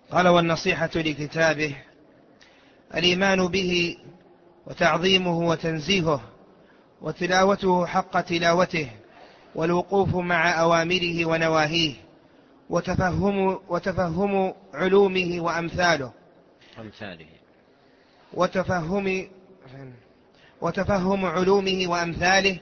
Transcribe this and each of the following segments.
قال: والنصيحة لكتابه الإيمان به وتعظيمه وتنزيهه وتلاوته حق تلاوته والوقوف مع أوامره ونواهيه وتفهم علومه وأمثاله وتفهم علومه وأمثاله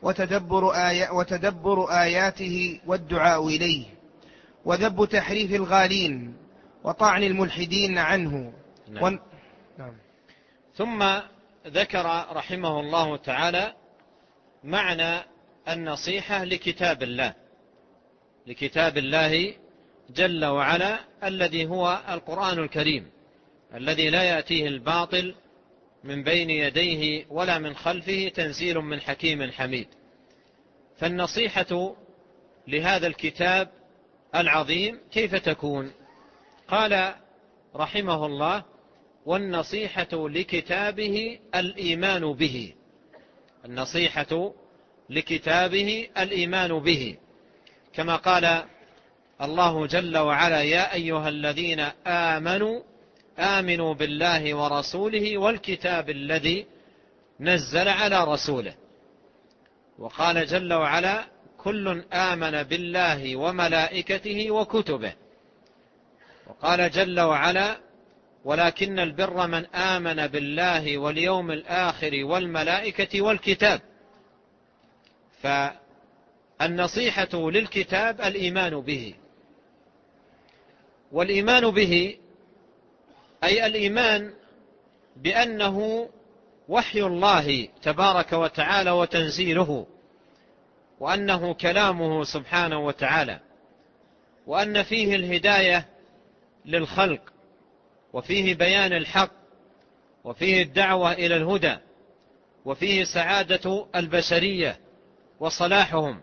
وتدبر آياته والدعاء إليه وذب تحريف الغالين وطعن الملحدين عنه. نعم. ثم ذكر رحمه الله تعالى معنى النصيحة لكتاب الله جل وعلا الذي هو القرآن الكريم الذي لا يأتيه الباطل من بين يديه ولا من خلفه، تنزيل من حكيم حميد. فالنصيحة لهذا الكتاب العظيم كيف تكون؟ قال رحمه الله: والنصيحة لكتابه الإيمان به. النصيحة لكتابه الإيمان به، كما قال الله جل وعلا: يا أيها الذين آمنوا بالله ورسوله والكتاب الذي نزل على رسوله. وقال جل وعلا: كل آمن بالله وملائكته وكتبه. وقال جل وعلا: ولكن البر من آمن بالله واليوم الآخر والملائكة والكتاب. فالنصيحة للكتاب الإيمان به، والإيمان به أي الإيمان بأنه وحي الله تبارك وتعالى وتنزيله، وأنه كلامه سبحانه وتعالى، وأن فيه الهداية للخلق، وفيه بيان الحق، وفيه الدعوة إلى الهدى، وفيه سعادة البشرية وصلاحهم.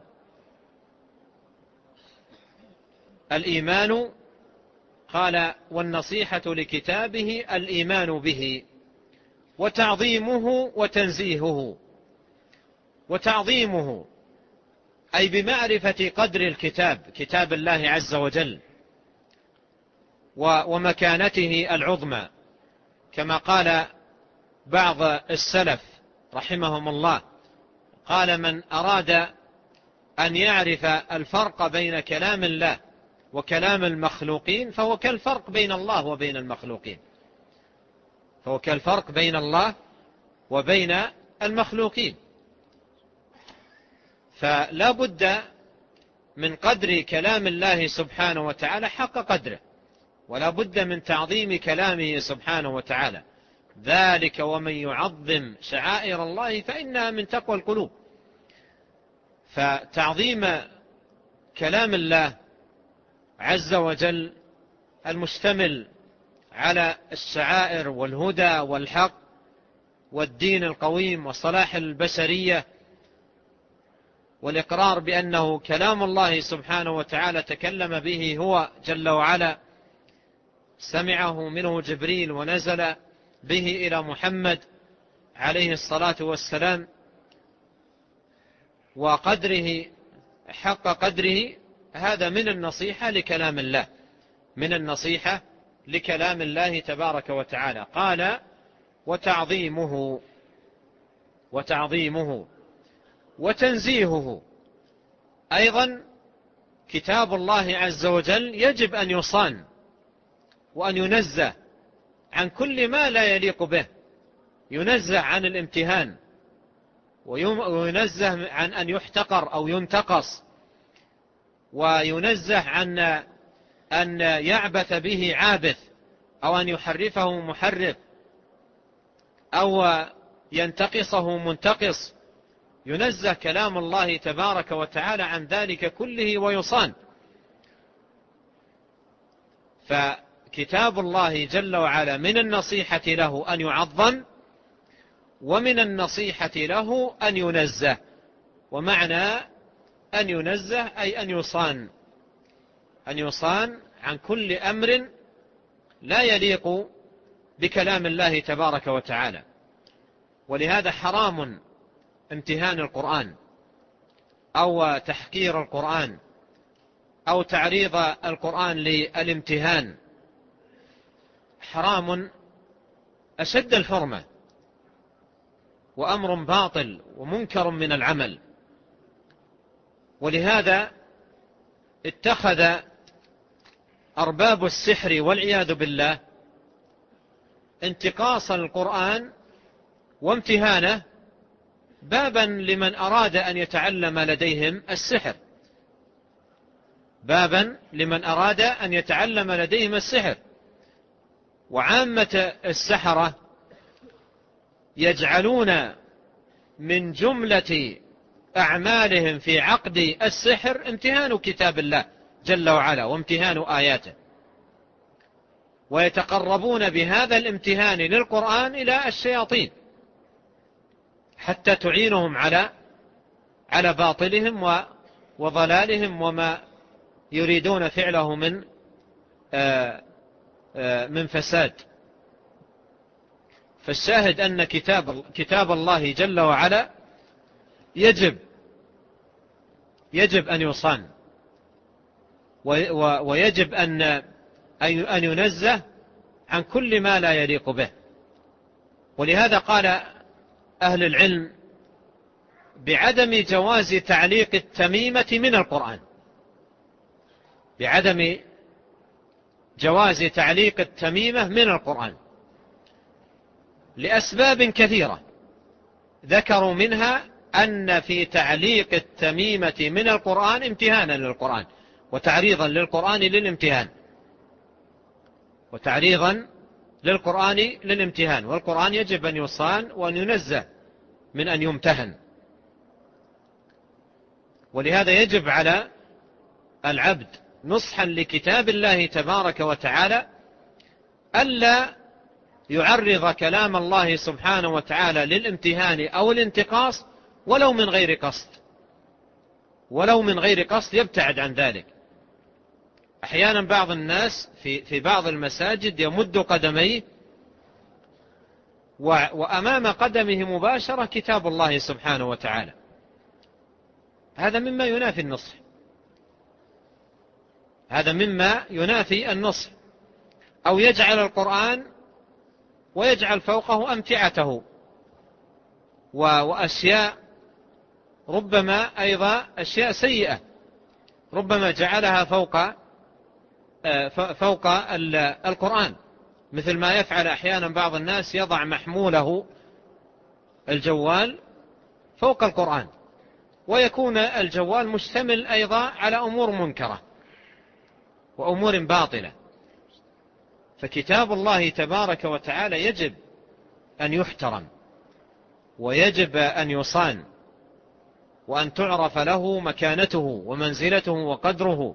الإيمان، قال: والنصيحة لكتابه الإيمان به وتعظيمه وتنزيهه. وتعظيمه أي بمعرفة قدر الكتاب، كتاب الله عز وجل، ومكانته العظمى، كما قال بعض السلف رحمهم الله، قال: من أراد أن يعرف الفرق بين كلام الله وكلام المخلوقين فهو كالفرق بين الله وبين المخلوقين، فهو كالفرق بين الله وبين المخلوقين. فلا بد من قدر كلام الله سبحانه وتعالى حق قدره، ولا بد من تعظيم كلامه سبحانه وتعالى. ذلك ومن يعظم شعائر الله فإنها من تقوى القلوب. فتعظيم كلام الله عز وجل المشتمل على الشعائر والهدى والحق والدين القويم وصلاح البشرية، والإقرار بأنه كلام الله سبحانه وتعالى تكلم به هو جل وعلا، سمعه منه جبريل ونزل به إلى محمد عليه الصلاة والسلام، وقدره حق قدره. هذا من النصيحة لكلام الله، من النصيحة لكلام الله تبارك وتعالى. قال: وتعظيمه وتنزيهه. أيضا كتاب الله عز وجل يجب أن يصان وأن ينزه عن كل ما لا يليق به، ينزه عن الامتهان، وينزه عن أن يحتقر أو ينتقص، وينزه عن أن يعبث به عابث، أو أن يحرفه محرف، أو ينتقصه منتقص. ينزه كلام الله تبارك وتعالى عن ذلك كله ويصان. فكتاب الله جل وعلا من النصيحة له أن يعظم، ومن النصيحة له أن ينزه. ومعنى أن ينزه أي أن يصان عن كل أمر لا يليق بكلام الله تبارك وتعالى. ولهذا حرام امتهان القرآن أو تحقير القرآن أو تعريض القرآن للامتهان حرام أشد الحرمة، وأمر باطل ومنكر من العمل. ولهذا اتخذ أرباب السحر والعياذ بالله انتقاص القرآن وامتهانه بابا لمن أراد أن يتعلم لديهم السحر، بابا لمن أراد أن يتعلم لديهم السحر. وعامة السحرة يجعلون من جملة أعمالهم في عقد السحر امتهان كتاب الله جل وعلا وامتهان آياته، ويتقربون بهذا الامتهان للقرآن إلى الشياطين حتى تعينهم على باطلهم وضلالهم وما يريدون فعله من فساد. فالشاهد أن كتاب الله جل وعلا يجب أن يصان، ويجب أن ينزه عن كل ما لا يليق به. ولهذا قال أهل العلم بعدم جواز تعليق التميمة من القرآن، بعدم جواز تعليق التميمة من القرآن لأسباب كثيرة، ذكروا منها أن في تعليق التميمة من القرآن امتهانا للقرآن وتعريضا للقرآن للامتهان، وتعريضا للقرآن للامتهان، والقرآن يجب أن يصان وأن ينزه من أن يمتهن. ولهذا يجب على العبد نصحا لكتاب الله تبارك وتعالى ألا يعرض كلام الله سبحانه وتعالى للامتهان أو الانتقاص ولو من غير قصد، ولو من غير قصد يبتعد عن ذلك. أحيانا بعض الناس في بعض المساجد يمد قدميه وأمام قدمه مباشرة كتاب الله سبحانه وتعالى، هذا مما ينافي النصح، هذا مما ينافي النصح. أو يجعل القرآن ويجعل فوقه أمتعته وأشياء ربما أيضا أشياء سيئة ربما جعلها فوق القرآن، مثل ما يفعل أحيانا بعض الناس يضع محموله الجوال فوق القرآن، ويكون الجوال مشتمل أيضا على أمور منكرة وأمور باطلة. فكتاب الله تبارك وتعالى يجب أن يحترم ويجب أن يصان وأن تعرف له مكانته ومنزلته وقدره.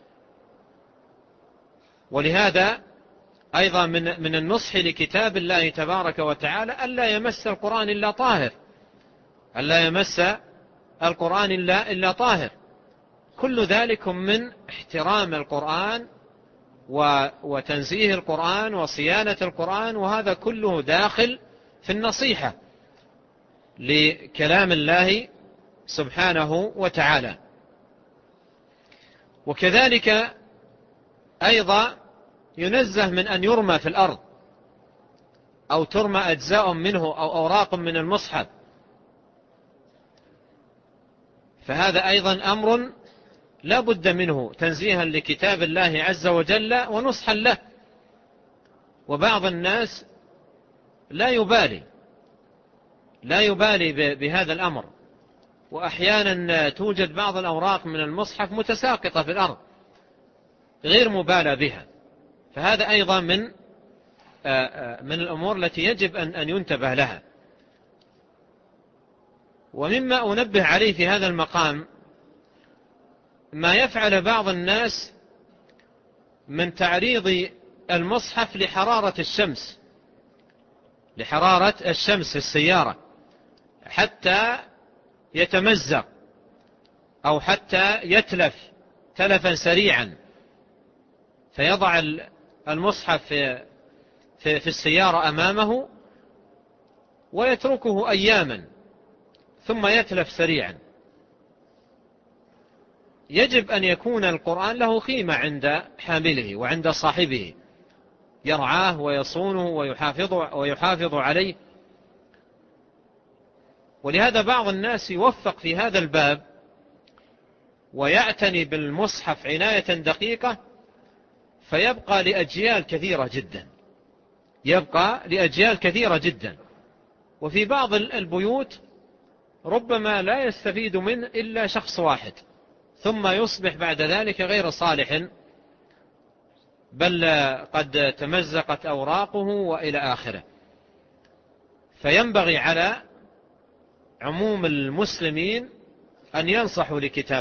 ولهذا أيضا من النصح لكتاب الله تبارك وتعالى ألا يمس القرآن إلا طاهر، ألا يمس القرآن إلا طاهر. كل ذلك من احترام القرآن وتنزيه القرآن وصيانة القرآن، وهذا كله داخل في النصيحة لكلام الله سبحانه وتعالى. وكذلك أيضا ينزه من أن يرمى في الأرض أو ترمى أجزاء منه أو أوراق من المصحف، فهذا أيضا أمر لا بد منه تنزيها لكتاب الله عز وجل ونصحا له. وبعض الناس لا يبالي بهذا الأمر، وأحيانا توجد بعض الأوراق من المصحف متساقطة في الأرض غير مبالى بها، فهذا أيضا من الأمور التي يجب أن ينتبه لها. ومما أنبه عليه في هذا المقام ما يفعل بعض الناس من تعريض المصحف لحرارة الشمس في السيارة حتى يتمزق أو حتى يتلف تلفا سريعا، فيضع المصحف في السيارة أمامه ويتركه أياما ثم يتلف سريعا. يجب أن يكون القرآن له قيمة عند حامله وعند صاحبه، يرعاه ويصونه ويحافظ عليه. ولهذا بعض الناس يوفق في هذا الباب ويعتني بالمصحف عناية دقيقة، فيبقى لأجيال كثيرة جدا. وفي بعض البيوت ربما لا يستفيد منه إلا شخص واحد، ثم يصبح بعد ذلك غير صالح، بل قد تمزقت أوراقه وإلى آخره. فينبغي على عموم المسلمين أن ينصحوا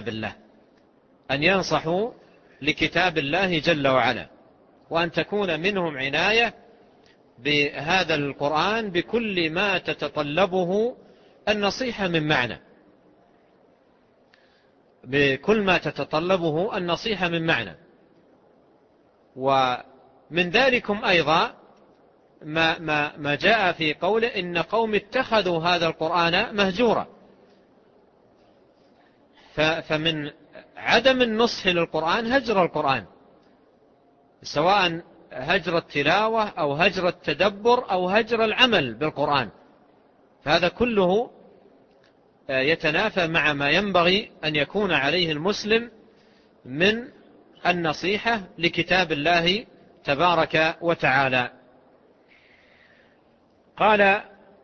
لكتاب الله جل وعلا، وأن تكون منهم عناية بهذا القرآن بكل ما تتطلبه النصيحة من معنى. ومن ذلكم أيضا ما جاء في قوله إن قوم اتخذوا هذا القرآن مهجورا. فمن عدم النصح للقرآن هجر القرآن، سواء هجر التلاوة أو هجر التدبر أو هجر العمل بالقرآن، فهذا كله يتنافى مع ما ينبغي أن يكون عليه المسلم من النصيحة لكتاب الله تبارك وتعالى. قال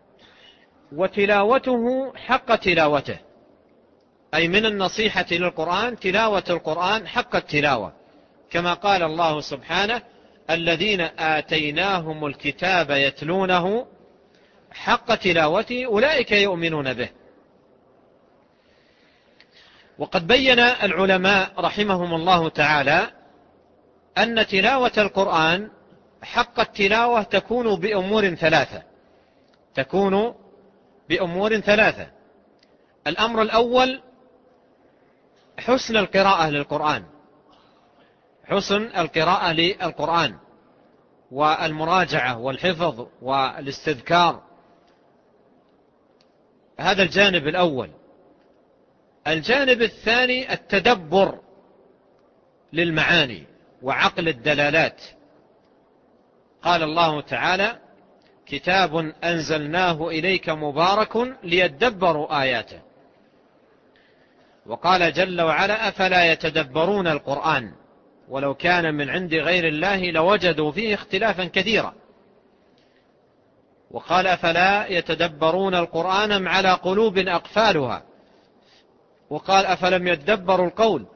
وتلاوته حق تلاوته، أي من النصيحة للقرآن تلاوة القرآن حق التلاوة، كما قال الله سبحانه الذين آتيناهم الكتاب يتلونه حق تلاوته أولئك يؤمنون به. وقد بين العلماء رحمهم الله تعالى أن تلاوة القرآن حق التلاوة تكون بأمور ثلاثة. الأمر الأول حسن القراءة للقرآن والمراجعة والحفظ والاستذكار، هذا الجانب الأول. الجانب الثاني التدبر للمعاني وعقل الدلالات. قال الله تعالى كتاب أنزلناه إليك مبارك ليدبروا آياته. وقال جل وعلا أفلا يتدبرون القرآن ولو كان من عند غير الله لوجدوا فيه اختلافا كثيرا. وقال أفلا يتدبرون القرآن أم على قلوب أقفالها. وقال أفلم يدبروا القول.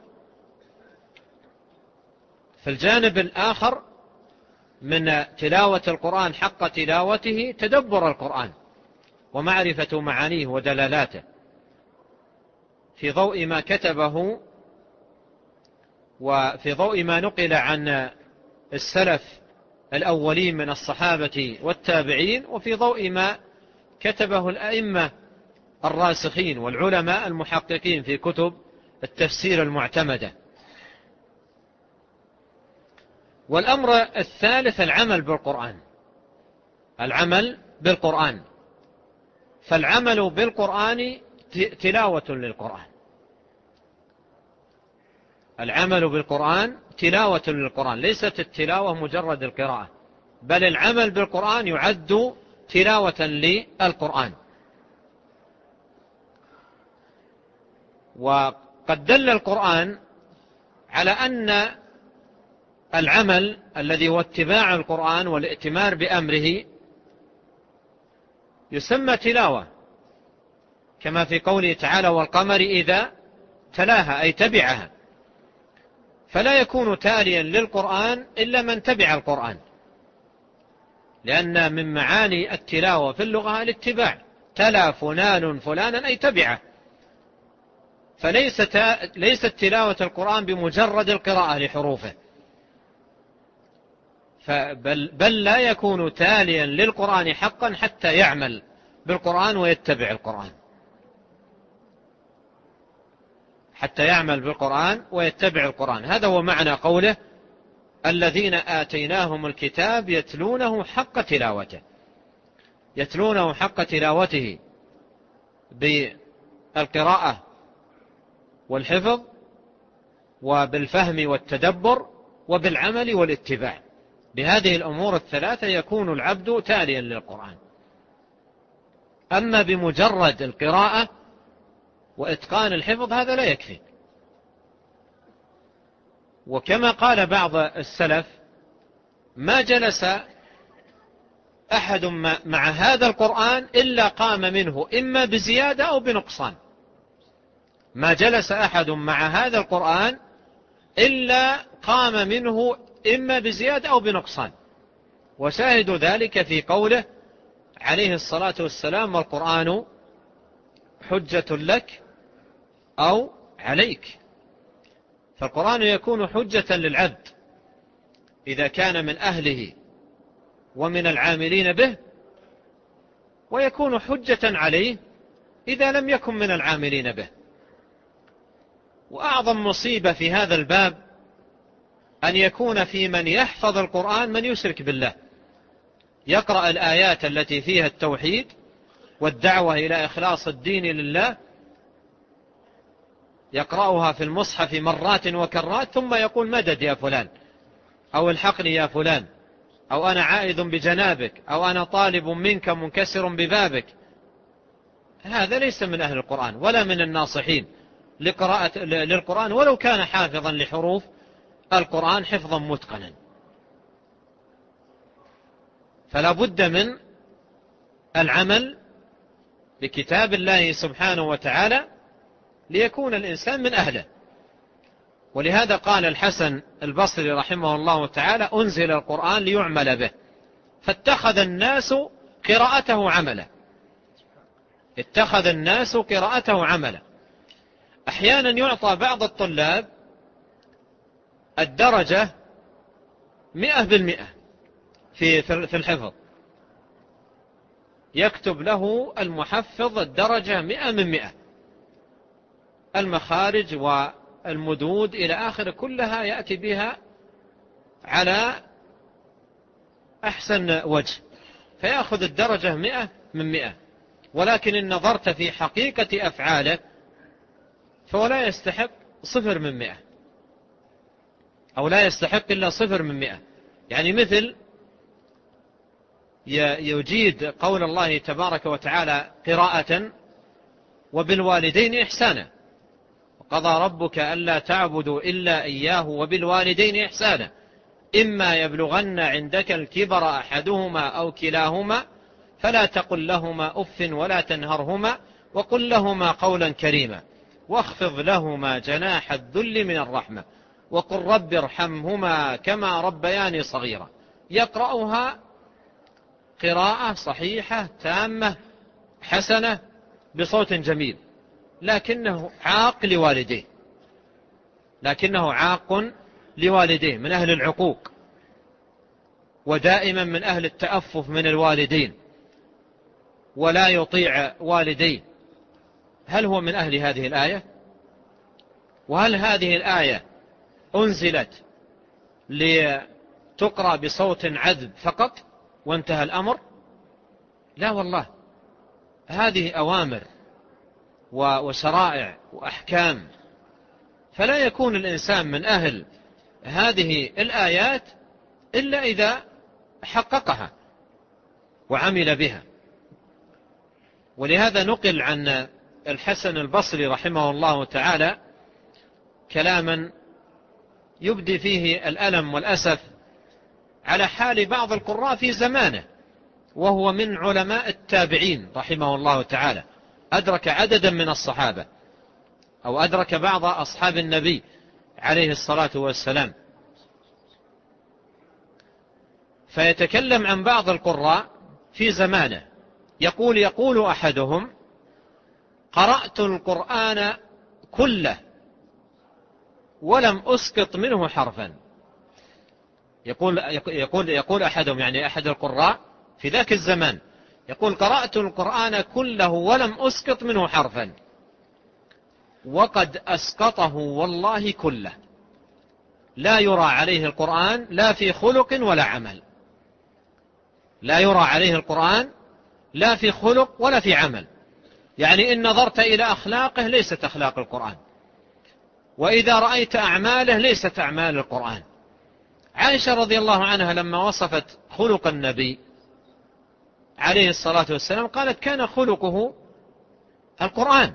فالجانب الآخر من تلاوة القرآن حق تلاوته تدبر القرآن ومعرفة معانيه ودلالاته في ضوء ما كتبه وفي ضوء ما نقل عن السلف الأولين من الصحابة والتابعين، وفي ضوء ما كتبه الأئمة الراسخين والعلماء المحققين في كتب التفسير المعتمدة. والأمر الثالث العمل بالقرآن. فالعمل بالقرآن تلاوة للقرآن. العمل بالقرآن تلاوة للقرآن، ليست التلاوة مجرد القراءة، بل العمل بالقرآن يعد تلاوة للقرآن. وقد دل القرآن على أن العمل الذي هو اتباع القرآن والائتمار بأمره يسمى تلاوة، كما في قوله تعالى والقمر إذا تلاها أي تبعها. فلا يكون تاليا للقرآن إلا من تبع القرآن، لأن من معاني التلاوة في اللغة الاتباع، تلا فلان فلانا أي تبعه. فليست تلاوة القرآن بمجرد القراءة لحروفه، بل لا يكون تاليا للقرآن حقا حتى يعمل بالقرآن ويتبع القرآن، هذا هو معنى قوله الذين آتيناهم الكتاب يتلونه حق تلاوته بالقراءة والحفظ وبالفهم والتدبر وبالعمل والاتباع. بهذه الأمور الثلاثة يكون العبد تاليا للقرآن. أما بمجرد القراءة وإتقان الحفظ هذا لا يكفي. وكما قال بعض السلف: ما جلس أحد مع هذا القرآن إلا قام منه إما بزيادة أو بنقصان. ما جلس أحد مع هذا القرآن إلا قام منه إما بزيادة أو بنقصان. وشاهد ذلك في قوله عليه الصلاة والسلام: والقرآن حجة لك أو عليك. فالقرآن يكون حجة للعبد إذا كان من أهله ومن العاملين به، ويكون حجة عليه إذا لم يكن من العاملين به. وأعظم مصيبة في هذا الباب أن يكون في من يحفظ القرآن من يشرك بالله، يقرأ الآيات التي فيها التوحيد والدعوة إلى إخلاص الدين لله، يقرأها في المصحف مرات وكرات، ثم يقول: مدد يا فلان، أو الحقني يا فلان، أو أنا عائذ بجنابك، أو أنا طالب منك منكسر ببابك. هذا ليس من أهل القرآن ولا من الناصحين للقرآن، ولو كان حافظا لحروف القرآن حفظا متقنا. فلا بد من العمل بكتاب الله سبحانه وتعالى ليكون الإنسان من أهله. ولهذا قال الحسن البصري رحمه الله تعالى: أنزل القرآن ليعمل به، فاتخذ الناس قراءته عملا. اتخذ الناس قراءته عملا. أحيانا يعطى بعض الطلاب الدرجة 100% في الحفظ، يكتب له المحفظ الدرجة 100%، المخارج والمدود إلى آخر كلها يأتي بها على أحسن وجه، فيأخذ الدرجة 100%. ولكن إن نظرت في حقيقة أفعاله فهو لا يستحق 0%، أو لا يستحق إلا 0%. يعني مثل يجيد قول الله تبارك وتعالى قراءة: وبالوالدين إحسانا، وقضى ربك ألا تعبدوا إلا إياه وبالوالدين إحسانا، إما يبلغن عندك الكبر أحدهما أو كلاهما فلا تقل لهما أف ولا تنهرهما وقل لهما قولا كريما واخفض لهما جناح الذل من الرحمة وقل رب ارحمهما كما ربياني صغيرا. يقرأها قراءة صحيحة تامة حسنة بصوت جميل، لكنه عاق لوالديه، من أهل العقوق، ودائما من أهل التأفف من الوالدين، ولا يطيع والديه. هل هو من أهل هذه الآية؟ وهل هذه الآية أنزلت لتقرأ بصوت عذب فقط وانتهى الأمر؟ لا والله، هذه أوامر وشرائع وأحكام، فلا يكون الإنسان من أهل هذه الآيات إلا إذا حققها وعمل بها. ولهذا نقل عن الحسن البصري رحمه الله تعالى كلاما يبدي فيه الألم والأسف على حال بعض القراء في زمانه، وهو من علماء التابعين رحمه الله تعالى، أدرك عددا من الصحابة، أو أدرك بعض أصحاب النبي عليه الصلاة والسلام. فيتكلم عن بعض القراء في زمانه، يقول أحدهم: قرأت القرآن كله ولم أسقط منه حرفا. يقول أحدهم، يعني أحد القراء في ذاك الزمان، يقول: قرأت القرآن كله ولم أسقط منه حرفا، وقد أسقطه والله كله، لا يرى عليه القرآن لا في خلق ولا عمل. لا يرى عليه القرآن لا في خلق ولا في عمل، يعني إن نظرت إلى أخلاقه ليست أخلاق القرآن، وإذا رأيت أعماله ليست أعمال القرآن. عائشة رضي الله عنها لما وصفت خلق النبي عليه الصلاة والسلام قالت كان خلقه القرآن.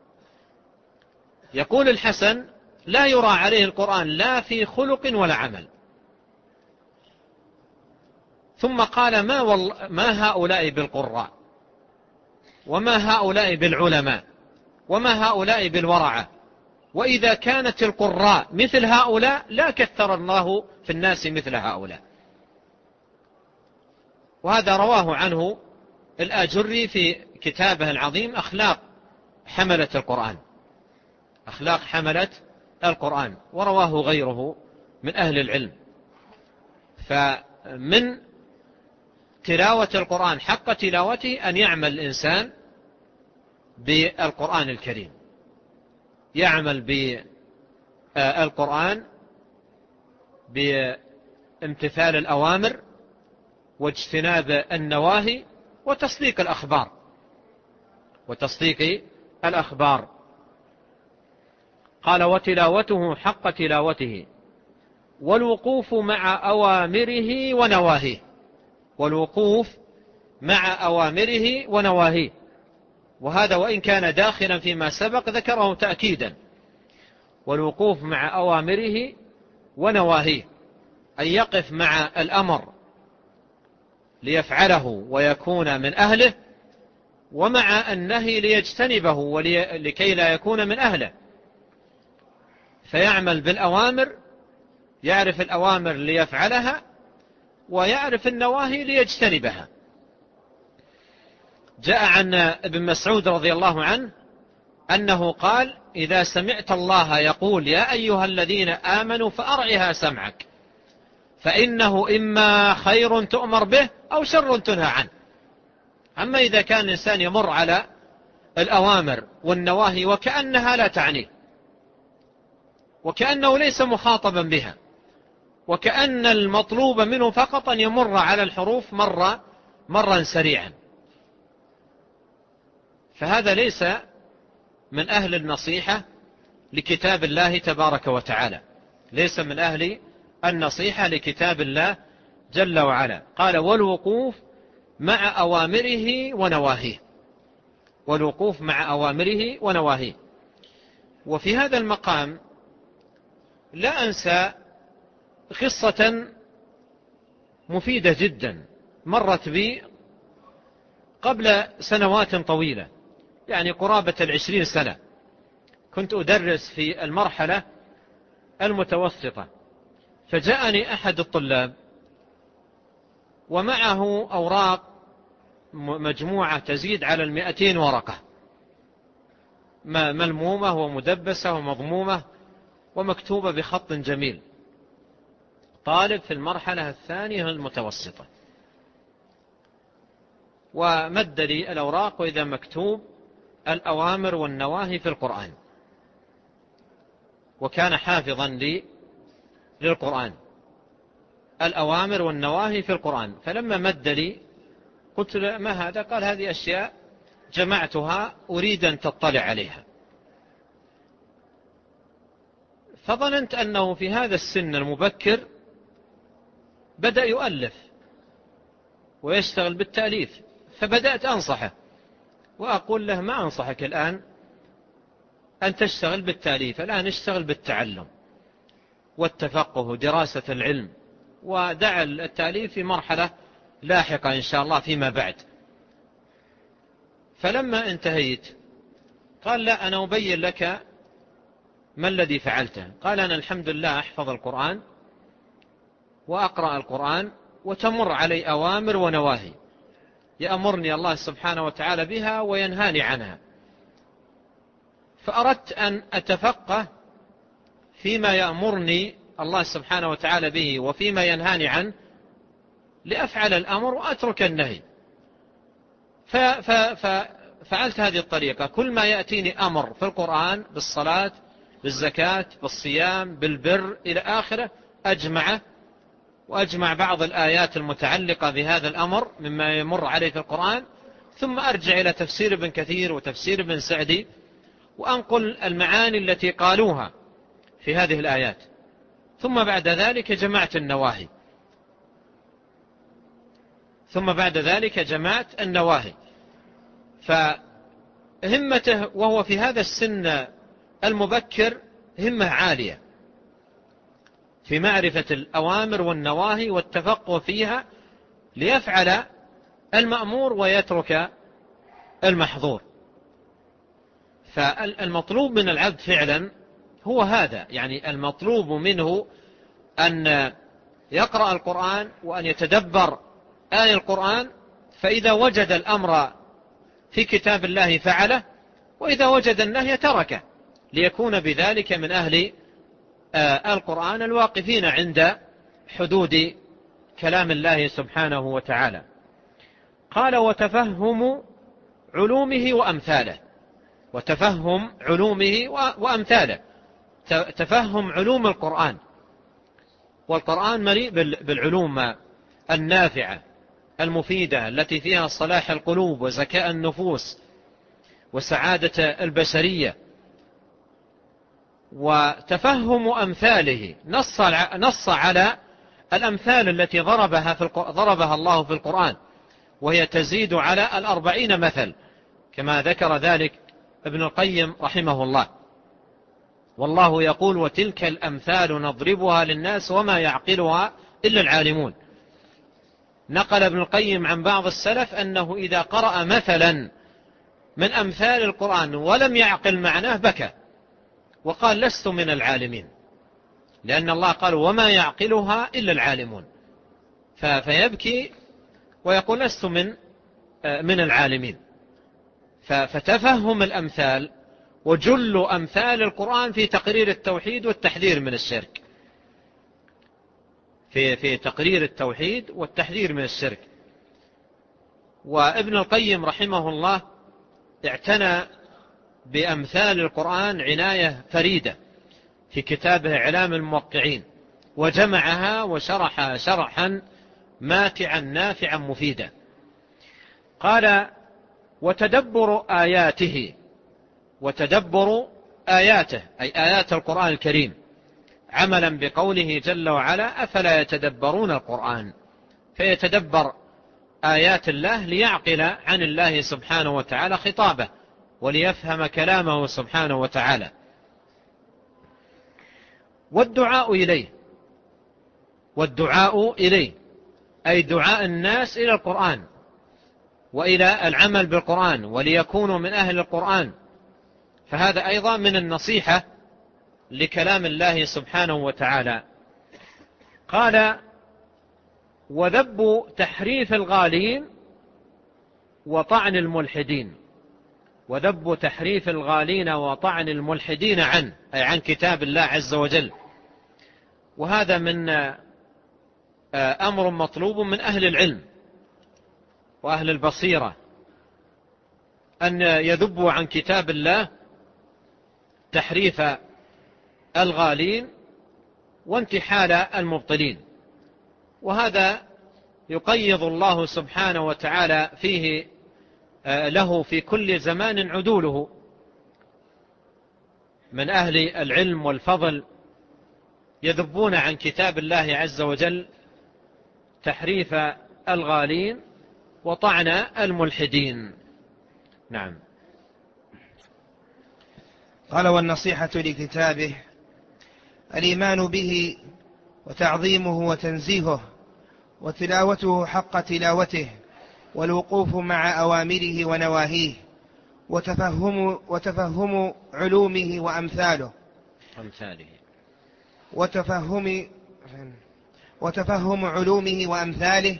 يقول الحسن لا يرى عليه القرآن لا في خلق ولا عمل. ثم قال ما هؤلاء بالقراء، وما هؤلاء بالعلماء، وما هؤلاء بالورعة، وإذا كانت القراء مثل هؤلاء لا كثر الله في الناس مثل هؤلاء. وهذا رواه عنه الآجري في كتابه العظيم أخلاق حملة القرآن، أخلاق حملة القرآن، ورواه غيره من أهل العلم. فمن تلاوة القرآن حق تلاوته أن يعمل الإنسان بالقرآن الكريم، يعمل بالقرآن بامتثال الأوامر واجتناب النواهي وتصديق الأخبار. قال وتلاوته حق تلاوته والوقوف مع أوامره ونواهيه، والوقوف مع أوامره ونواهيه. وهذا وإن كان داخلا فيما سبق ذكره تأكيدا، والوقوف مع أوامره ونواهيه، أن يقف مع الأمر ليفعله ويكون من أهله، ومع النهي ليجتنبه ولكي لا يكون من أهله. فيعمل بالأوامر، يعرف الأوامر ليفعلها، ويعرف النواهي ليجتنبها. جاء عن ابن مسعود رضي الله عنه أنه قال إذا سمعت الله يقول يا أيها الذين آمنوا فأرعها سمعك، فإنه إما خير تؤمر به أو شر تنهى عنه. أما إذا كان الإنسان يمر على الأوامر والنواهي وكأنها لا تعنيه، وكأنه ليس مخاطبا بها، وكأن المطلوب منه فقط أن يمر على الحروف مرا سريعا، فهذا ليس من أهل النصيحة لكتاب الله تبارك وتعالى، ليس من أهل النصيحة لكتاب الله جل وعلا. قال والوقوف مع أوامره ونواهيه، والوقوف مع أوامره ونواهيه. وفي هذا المقام لا أنسى قصة مفيدة جدا مرت بي قبل سنوات طويلة، يعني قرابة 20 سنة. كنت أدرس في المرحلة المتوسطة، فجاءني أحد الطلاب ومعه أوراق مجموعة تزيد على 200 ورقة ملمومة ومدبسة ومضمومة ومكتوبة بخط جميل، طالب في المرحلة الثانية المتوسطة. ومد لي الأوراق وإذا مكتوب الأوامر والنواهي في القرآن، وكان حافظا للقرآن، الأوامر والنواهي في القرآن. فلما مد لي قلت له ما هذا؟ قال هذه أشياء جمعتها أريد أن تطلع عليها. فظننت أنه في هذا السن المبكر بدأ يؤلف ويشتغل بالتأليف، فبدأت أنصحه وأقول له ما أنصحك الآن أن تشتغل بالتأليف، الآن اشتغل بالتعلم والتفقه ودراسة العلم، ودع التأليف في مرحلة لاحقة إن شاء الله فيما بعد. فلما انتهيت قال لا أنا أبين لك ما الذي فعلته. قال أنا الحمد لله أحفظ القرآن وأقرأ القرآن وتمر علي أوامر ونواهي يأمرني الله سبحانه وتعالى بها وينهاني عنها، فأردت أن أتفقه فيما يأمرني الله سبحانه وتعالى به وفيما ينهاني عنه لأفعل الأمر وأترك النهي. ففعلت هذه الطريقة، كل ما يأتيني أمر في القرآن بالصلاة بالزكاة بالصيام بالبر إلى آخره أجمعه، وأجمع بعض الآيات المتعلقة بهذا الأمر مما يمر عليه في القرآن، ثم أرجع إلى تفسير ابن كثير وتفسير ابن سعدي وأنقل المعاني التي قالوها في هذه الآيات. ثم بعد ذلك جمعت النواهي. فهمته وهو في هذا السن المبكر همة عالية في معرفة الأوامر والنواهي والتفقه فيها ليفعل المأمور ويترك المحظور. فالمطلوب من العبد فعلا هو هذا، يعني المطلوب منه أن يقرأ القرآن وأن يتدبر آية القرآن، فإذا وجد الأمر في كتاب الله فعله، وإذا وجد النهي تركه، ليكون بذلك من أهل القرآن الواقفين عند حدود كلام الله سبحانه وتعالى. قال وتفهم علومه وأمثاله. تفهم علوم القرآن، والقرآن مليء بالعلوم النافعة المفيدة التي فيها صلاح القلوب وزكاء النفوس وسعادة البشرية. وتفهم أمثاله، نص على الأمثال التي ضربها الله في القرآن، وهي تزيد على 40 مثل كما ذكر ذلك ابن القيم رحمه الله. والله يقول وتلك الأمثال نضربها للناس وما يعقلها إلا العالمون. نقل ابن القيم عن بعض السلف أنه إذا قرأ مثلا من أمثال القرآن ولم يعقل معناه بكى وقال لست من العالمين، لأن الله قال وما يعقلها إلا العالمون، فيبكي ويقول لست من العالمين. فتفهم الأمثال وجل أمثال القرآن في تقرير التوحيد والتحذير من الشرك، في تقرير التوحيد والتحذير من الشرك. وابن القيم رحمه الله اعتنى بأمثال القرآن عناية فريدة في كتابه إعلام الموقعين، وجمعها وشرح شرحا ماتعا نافعا مفيدا. قال وتدبر آياته أي آيات القرآن الكريم، عملا بقوله جل وعلا أفلا يتدبرون القرآن، فيتدبر آيات الله ليعقل عن الله سبحانه وتعالى خطابه وليفهم كلامه سبحانه وتعالى. والدعاء إليه أي دعاء الناس إلى القرآن وإلى العمل بالقرآن وليكونوا من أهل القرآن، فهذا أيضا من النصيحة لكلام الله سبحانه وتعالى. قال وذب تحريف الغالين وطعن الملحدين. وذب تحريف الغالين وطعن الملحدين عنه أي عن كتاب الله عز وجل. وهذا من أمر مطلوب من أهل العلم وأهل البصيرة، أن يذبوا عن كتاب الله تحريف الغالين وانتحال المبطلين. وهذا يقيض الله سبحانه وتعالى فيه له في كل زمان عدوله من أهل العلم والفضل، يذبون عن كتاب الله عز وجل تحريف الغالين وطعن الملحدين. نعم. قال والنصيحة لكتابه الإيمان به وتعظيمه وتنزيهه وتلاوته حق تلاوته والوقوف مع أوامره ونواهيه وتفهم علومه وأمثاله وتفهم علومه وأمثاله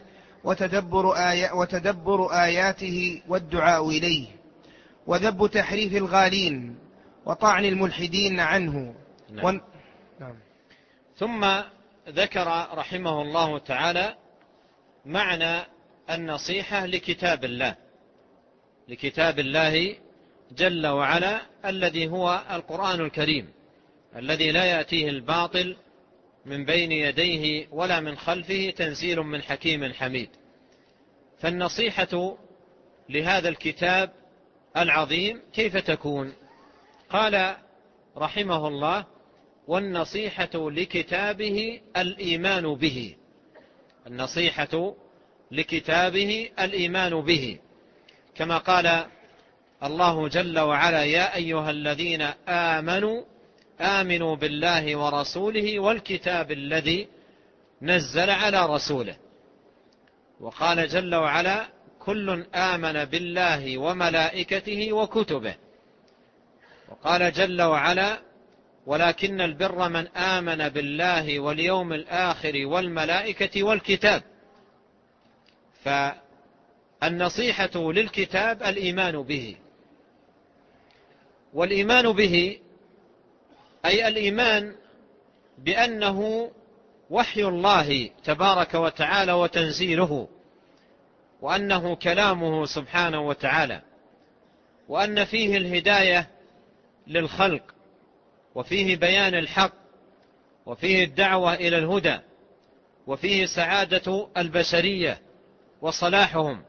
وتدبر آياته والدعاء إليه وذب تحريف الغالين وطعن الملحدين عنه. نعم. ثم ذكر رحمه الله تعالى معنى النصيحة لكتاب الله جل وعلا الذي هو القرآن الكريم الذي لا يأتيه الباطل من بين يديه ولا من خلفه، تنزيل من حكيم حميد. فالنصيحة لهذا الكتاب العظيم كيف تكون؟ قال رحمه الله والنصيحة لكتابه الإيمان به. النصيحة لكتابه الإيمان به، كما قال الله جل وعلا: يا أيها الذين آمنوا آمنوا بالله ورسوله والكتاب الذي نزل على رسوله. وقال جل وعلا: كل آمن بالله وملائكته وكتبه. وقال جل وعلا: ولكن البر من آمن بالله واليوم الآخر والملائكة والكتاب. فالنصيحة للكتاب الإيمان به، والإيمان به أي الإيمان بأنه وحي الله تبارك وتعالى وتنزيله، وأنه كلامه سبحانه وتعالى، وأن فيه الهداية للخلق، وفيه بيان الحق، وفيه الدعوة إلى الهدى، وفيه سعادة البشرية وصلاحهم.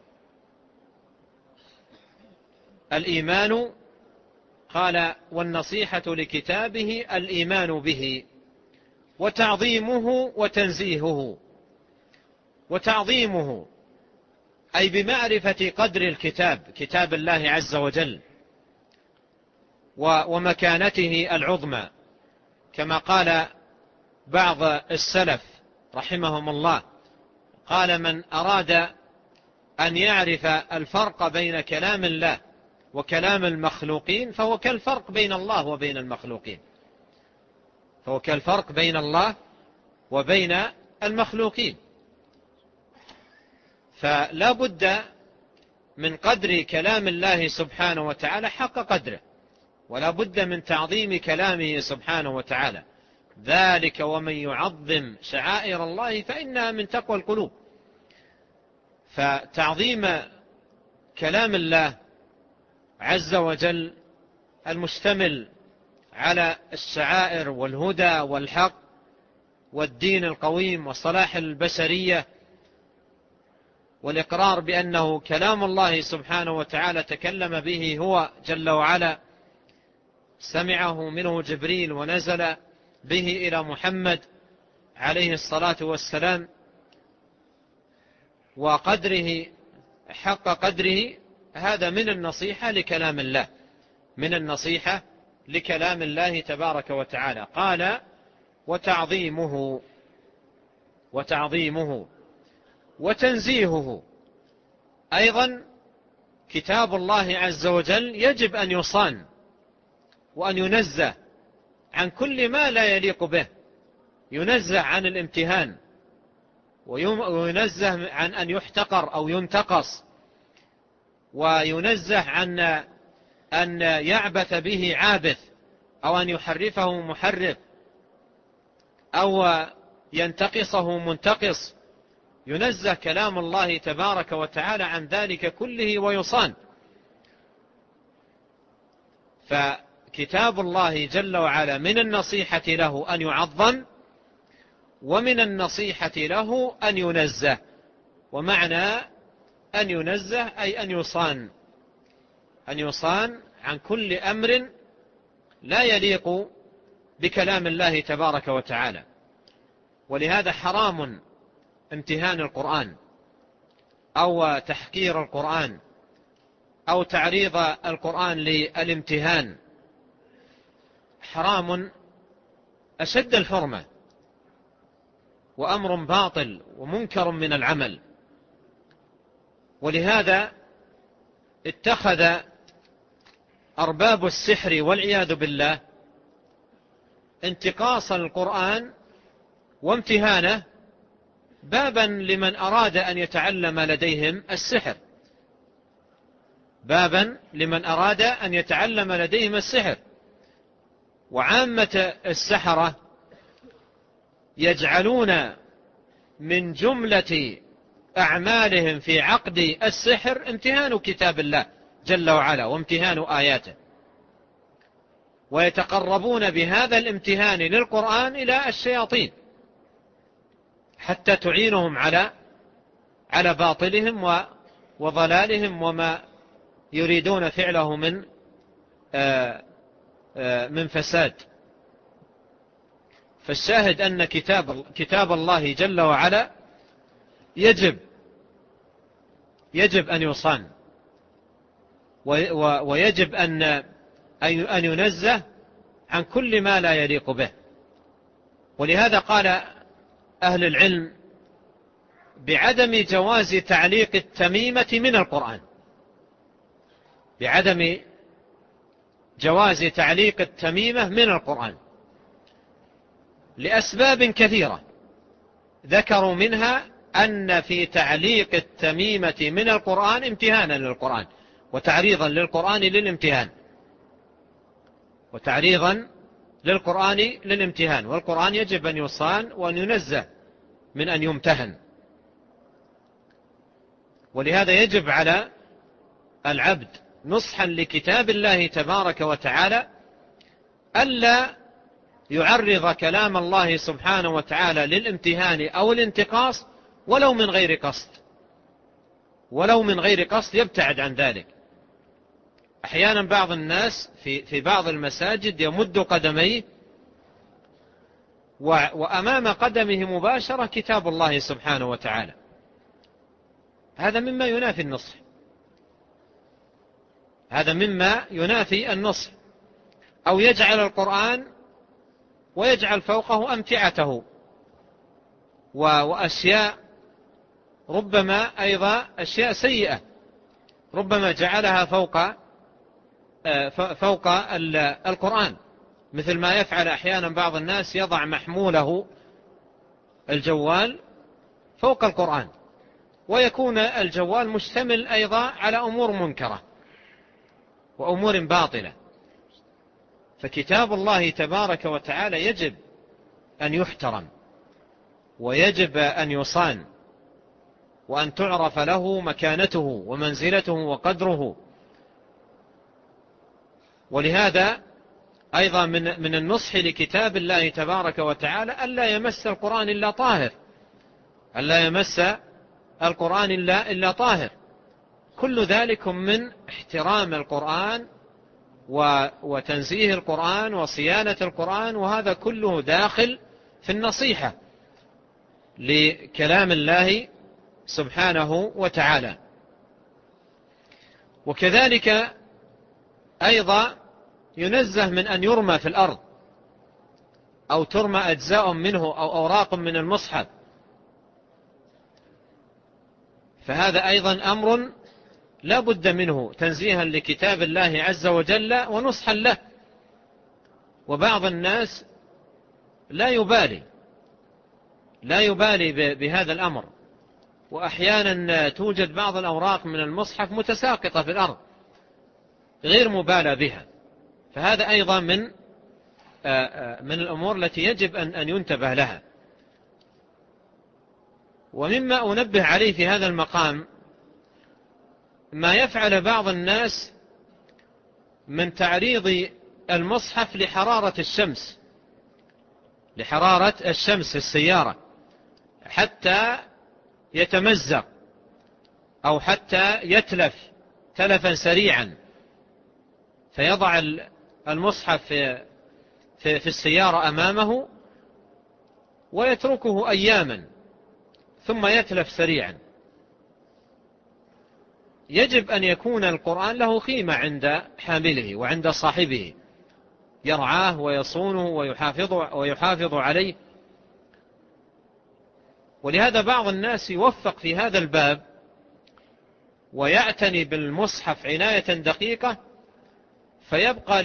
الإيمان، قال: والنصيحة لكتابه الإيمان به وتعظيمه وتنزيهه. وتعظيمه أي بمعرفة قدر الكتاب، كتاب الله عز وجل، ومكانته العظمى، كما قال بعض السلف رحمهم الله، قال: من أراد أن يعرف الفرق بين كلام الله وكلام المخلوقين فهو كالفرق بين الله وبين المخلوقين، فهو كالفرق بين الله وبين المخلوقين. فلا بد من قدر كلام الله سبحانه وتعالى حق قدره، ولا بد من تعظيم كلامه سبحانه وتعالى. ذلك ومن يعظم شعائر الله فإنها من تقوى القلوب. فتعظيم كلام الله عز وجل المشتمل على الشعائر والهدى والحق والدين القويم وصلاح البشرية، والإقرار بأنه كلام الله سبحانه وتعالى تكلم به هو جل وعلا، سمعه منه جبريل ونزل به إلى محمد عليه الصلاة والسلام، وقدره حق قدره، هذا من النصيحة لكلام الله، من النصيحة لكلام الله تبارك وتعالى. قال: وتعظيمه وتنزيهه. أيضا كتاب الله عز وجل يجب أن يصان وأن ينزه عن كل ما لا يليق به، ينزه عن الامتهان، وينزه عن أن يحتقر أو ينتقص، وينزه عن أن يعبث به عابث، أو أن يحرفه محرف، أو ينتقصه منتقص. ينزه كلام الله تبارك وتعالى عن ذلك كله ويصان. فكتاب الله جل وعلا من النصيحة له أن يعظم، ومن النصيحة له أن ينزه. ومعنى أن ينزه أي أن يصان عن كل أمر لا يليق بكلام الله تبارك وتعالى. ولهذا حرام امتهان القرآن أو تحقير القرآن أو تعريض القرآن للامتهان، حرام أشد الحرمة، وأمر باطل ومنكر من العمل. ولهذا اتخذ أرباب السحر والعياذ بالله انتقاص القرآن وامتهانه بابا لمن أراد أن يتعلم لديهم السحر، بابا لمن أراد أن يتعلم لديهم السحر. وعامة السحرة يجعلون من جملة أعمالهم في عقد السحر امتهان كتاب الله جل وعلا وامتهان آياته، ويتقربون بهذا الامتهان للقرآن إلى الشياطين حتى تعينهم على باطلهم وضلالهم وما يريدون فعله من فساد. فالشاهد أن كتاب الله جل وعلا يجب أن يصان، ويجب أن ينزه عن كل ما لا يليق به. ولهذا قال أهل العلم بعدم جواز تعليق التميمة من القرآن، بعدم جواز تعليق التميمة من القرآن لأسباب كثيرة، ذكروا منها أن في تعليق التميمة من القرآن امتهانا للقرآن وتعريضا للقرآن للامتهان، وتعريضا للقرآن للامتهان، والقرآن يجب أن يصان وأن ينزه من أن يمتهن. ولهذا يجب على العبد نصحا لكتاب الله تبارك وتعالى ألا يعرض كلام الله سبحانه وتعالى للامتهان أو الانتقاص ولو من غير قصد، ولو من غير قصد، يبتعد عن ذلك. أحيانا بعض الناس في بعض المساجد يمد قدميه وأمام قدمه مباشرة كتاب الله سبحانه وتعالى، هذا مما ينافي النصح، هذا مما ينافي النصح. أو يجعل القرآن ويجعل فوقه أمتعته وأشياء، ربما أيضا أشياء سيئة، ربما جعلها فوق القرآن، مثل ما يفعل أحيانا بعض الناس، يضع محموله الجوال فوق القرآن، ويكون الجوال مشتمل أيضا على أمور منكرة وأمور باطلة. فكتاب الله تبارك وتعالى يجب أن يحترم، ويجب أن يصان، وأن تعرف له مكانته ومنزلته وقدره. ولهذا أيضا من النصح لكتاب الله تبارك وتعالى ألا يمس القرآن إلا طاهر، ألا يمس القرآن إلا طاهر. كل ذلك من احترام القرآن وتنزيه القرآن وصيانة القرآن، وهذا كله داخل في النصيحة لكلام الله سبحانه وتعالى. وكذلك أيضا ينزه من أن يرمى في الأرض أو ترمى أجزاء منه أو أوراق من المصحف، فهذا أيضا أمر لا بد منه تنزيها لكتاب الله عز وجل ونصحا له. وبعض الناس لا يبالي بهذا الأمر، وأحيانا توجد بعض الأوراق من المصحف متساقطة في الأرض غير مبالى بها، فهذا أيضا من الأمور التي يجب أن ينتبه لها. ومما أنبه عليه في هذا المقام ما يفعل بعض الناس من تعريض المصحف لحرارة الشمس في السيارة حتى يتمزق أو حتى يتلف تلفا سريعا، فيضع المصحف في السيارة أمامه ويتركه أياما ثم يتلف سريعا. يجب أن يكون القرآن له قيمة عند حامله وعند صاحبه، يرعاه ويصونه ويحافظ عليه. ولهذا بعض الناس يوفق في هذا الباب ويعتني بالمصحف عناية دقيقة، فيبقى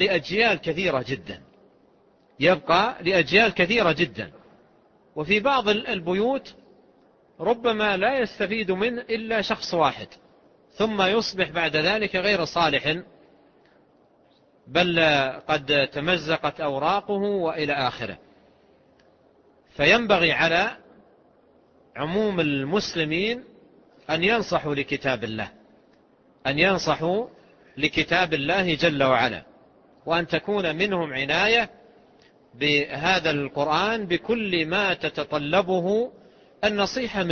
لأجيال كثيرة جدا. وفي بعض البيوت ربما لا يستفيد منه إلا شخص واحد، ثم يصبح بعد ذلك غير صالح، بل قد تمزقت أوراقه وإلى آخره. فينبغي على عموم المسلمين أن ينصحوا لكتاب الله جل وعلا، وأن تكون منهم عناية بهذا القرآن بكل ما تتطلبه النصيحة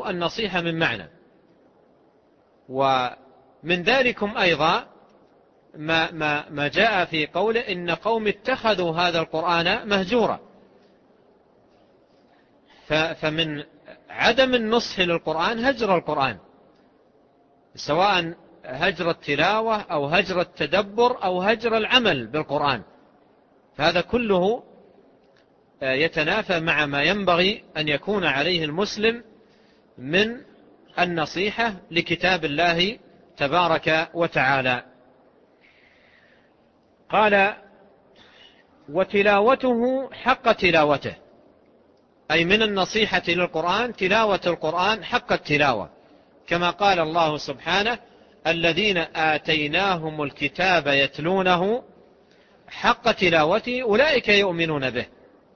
من معنى. ومن ذلكم أيضا ما جاء في قوله إن قوم اتخذوا هذا القرآن مهجورا. فمن عدم النصح للقرآن هجر القرآن، سواء هجر التلاوة أو هجر التدبر أو هجر العمل بالقرآن، فهذا كله يتنافى مع ما ينبغي أن يكون عليه المسلم من النصيحة لكتاب الله تبارك وتعالى. قال: وتلاوته حق تلاوته، أي من النصيحة للقرآن تلاوة القرآن حق التلاوة، كما قال الله سبحانه: الذين آتيناهم الكتاب يتلونه حق تلاوته أولئك يؤمنون به.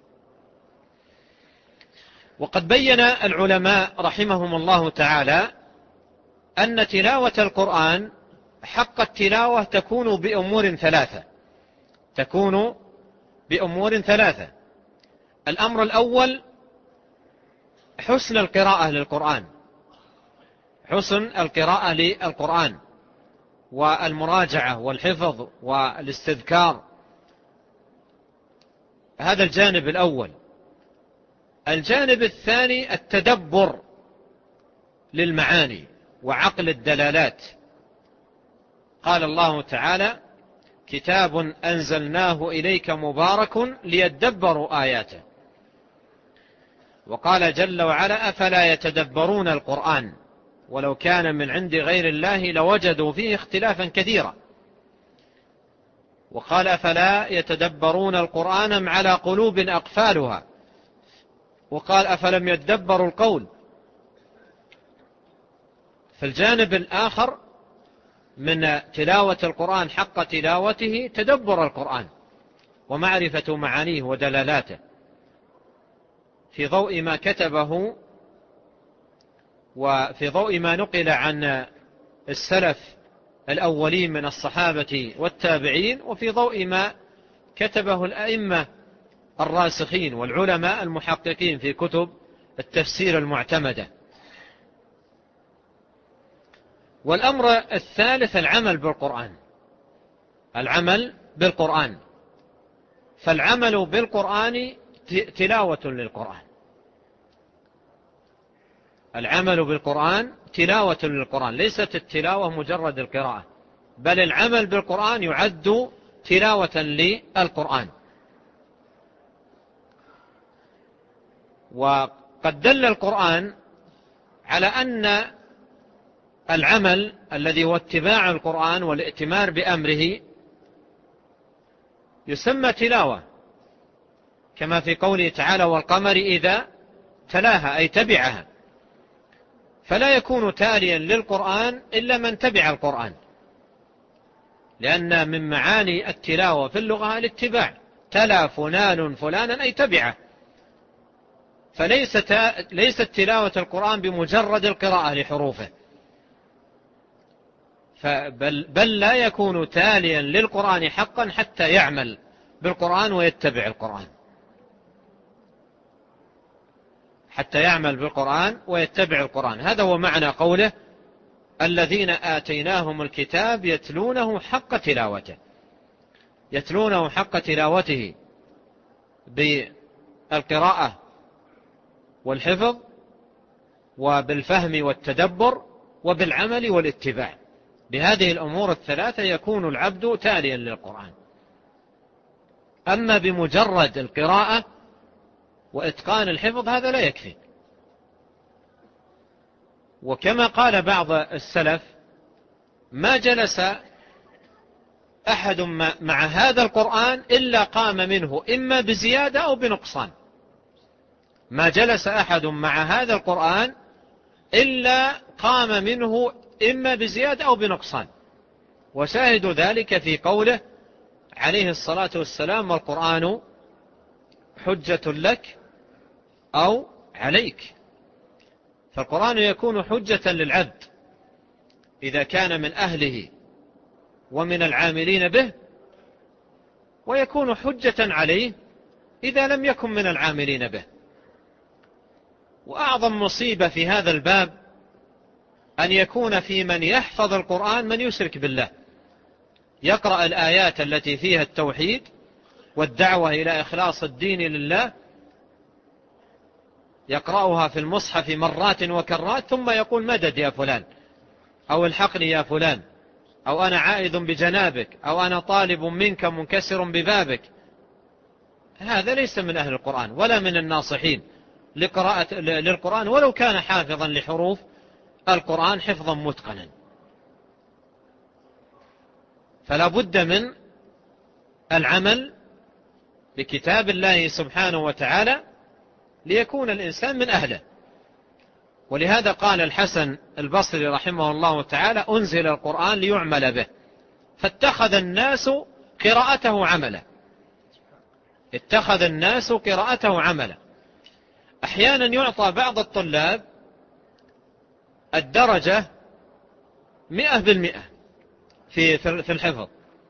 وقد بين العلماء رحمهم الله تعالى أن تلاوة القرآن حق التلاوة تكون بأمور ثلاثة. الأمر الأول حسن القراءة للقرآن، حسن القراءة للقرآن والمراجعة والحفظ والاستذكار، هذا الجانب الأول. الجانب الثاني التدبر للمعاني وعقل الدلالات. قال الله تعالى: كتاب أنزلناه إليك مبارك ليدبروا آياته. وقال جل وعلا: أفلا يتدبرون القرآن ولو كان من عند غير الله لوجدوا فيه اختلافا كثيرا. وقال: أفلا يتدبرون القرآن أم على قلوب أقفالها. وقال: أفلم يدبروا القول. فالجانب الآخر من تلاوة القرآن حق تلاوته تدبر القرآن ومعرفة معانيه ودلالاته في ضوء ما كتبه وفي ضوء ما نقل عن السلف الأولين من الصحابة والتابعين، وفي ضوء ما كتبه الأئمة الراسخين والعلماء المحققين في كتب التفسير المعتمدة. والأمر الثالث العمل بالقرآن. فالعمل بالقرآن تلاوة للقرآن، العمل بالقرآن تلاوة للقرآن، ليست التلاوة مجرد القراءة، بل العمل بالقرآن يعد تلاوة للقرآن. وقد دل القرآن على أن العمل الذي هو اتباع القرآن والائتمار بأمره يسمى تلاوة، كما في قوله تعالى: والقمر إذا تلاها، أي تبعها. فلا يكون تاليا للقرآن إلا من تبع القرآن، لأن من معاني التلاوة في اللغة الاتباع، تلا فلان فلانا أي تبعه. فليست تلاوة القرآن بمجرد القراءة لحروفه، بل لا يكون تاليا للقرآن حقا حتى يعمل بالقرآن ويتبع القرآن، حتى يعمل بالقرآن ويتبع القرآن. هذا هو معنى قوله: الذين آتيناهم الكتاب يتلونه حق تلاوته، يتلونه حق تلاوته بالقراءة والحفظ وبالفهم والتدبر وبالعمل والاتباع. بهذه الأمور الثلاثة يكون العبد تاليا للقرآن. أما بمجرد القراءة وإتقان الحفظ هذا لا يكفي. وكما قال بعض السلف: ما جلس أحد مع هذا القرآن إلا قام منه إما بزيادة أو بنقصان. ما جلس أحد مع هذا القرآن إلا قام منه إما بزيادة أو بنقصان. وشاهد ذلك في قوله عليه الصلاة والسلام: والقرآن حجة لك أو عليك. فالقرآن يكون حجة للعبد إذا كان من أهله ومن العاملين به، ويكون حجة عليه إذا لم يكن من العاملين به. وأعظم مصيبة في هذا الباب أن يكون في من يحفظ القرآن من يشرك بالله، يقرأ الآيات التي فيها التوحيد والدعوة إلى إخلاص الدين لله، يقرأها في المصحف مرات وكرات، ثم يقول مدد يا فلان، أو الحقني يا فلان، أو أنا عائذ بجنابك، أو أنا طالب منك منكسر ببابك. هذا ليس من أهل القرآن ولا من الناصحين للقرآن، ولو كان حافظا لحروف القرآن حفظا متقنا. فلا بد من العمل بكتاب الله سبحانه وتعالى ليكون الإنسان من أهله. ولهذا قال الحسن البصري رحمه الله تعالى: أنزل القرآن ليعمل به، فاتخذ الناس قراءته عملا. اتخذ الناس قراءته عملا. أحيانا يعطى بعض الطلاب الدرجة 100% في الحفظ،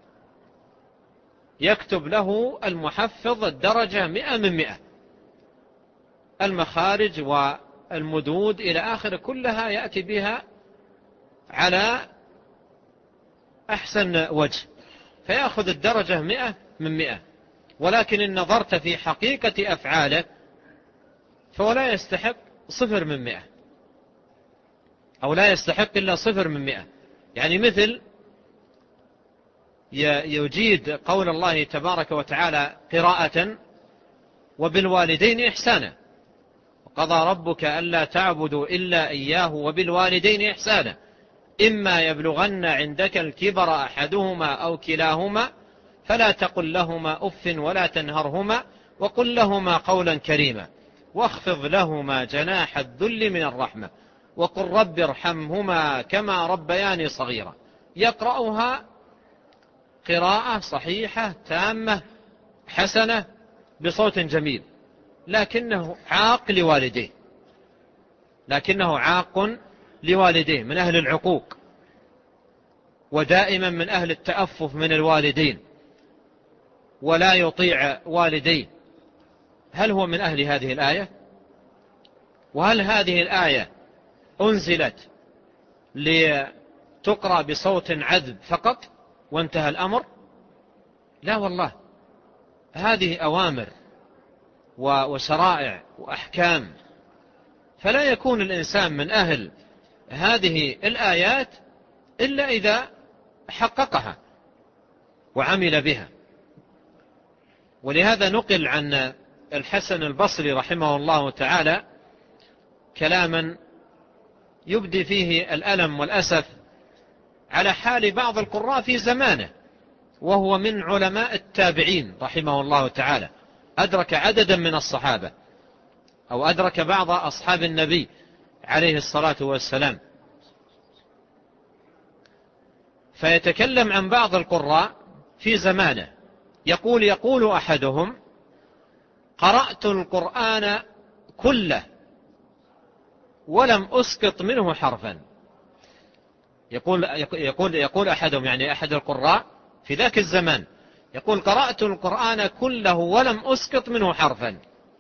يكتب له المحفظ الدرجة 100%، المخارج والمدود إلى آخر كلها يأتي بها على أحسن وجه، فيأخذ الدرجة 100%. ولكن إن نظرت في حقيقة أفعاله فهو لا يستحق 0%، أو لا يستحق إلا 0%. يعني مثل يجيد قول الله تبارك وتعالى قراءة: وبالوالدين إحسانا، وقضى ربك ألا تعبدوا إلا إياه وبالوالدين إحسانا، إما يبلغن عندك الكبر أحدهما أو كلاهما فلا تقل لهما أف ولا تنهرهما وقل لهما قولا كريما واخفض لهما جناح الذل من الرحمة وقل رب ارحمهما كما ربياني صغيرا. يقرأها قراءة صحيحة تامة حسنة بصوت جميل، لكنه عاق لوالديه من أهل العقوق، ودائما من أهل التأفف من الوالدين، ولا يطيع والديه. هل هو من أهل هذه الآية؟ وهل هذه الآية أنزلت لتقرأ بصوت عذب فقط وانتهى الأمر؟ لا والله، هذه أوامر وشرائع وأحكام، فلا يكون الإنسان من أهل هذه الآيات إلا إذا حققها وعمل بها. ولهذا نقل عن الحسن البصري رحمه الله تعالى كلاما يبدي فيه الألم والأسف على حال بعض القراء في زمانه، وهو من علماء التابعين رحمه الله تعالى، أدرك عددا من الصحابة، أو أدرك بعض أصحاب النبي عليه الصلاة والسلام. فيتكلم عن بعض القراء في زمانه، يقول أحدهم: قرأت القرآن كله ولم أسقط منه حرفا. يقول أحدهم، يعني أحد القراء في ذاك الزمان، يقول: قرأت القرآن كله ولم أسقط منه حرفا،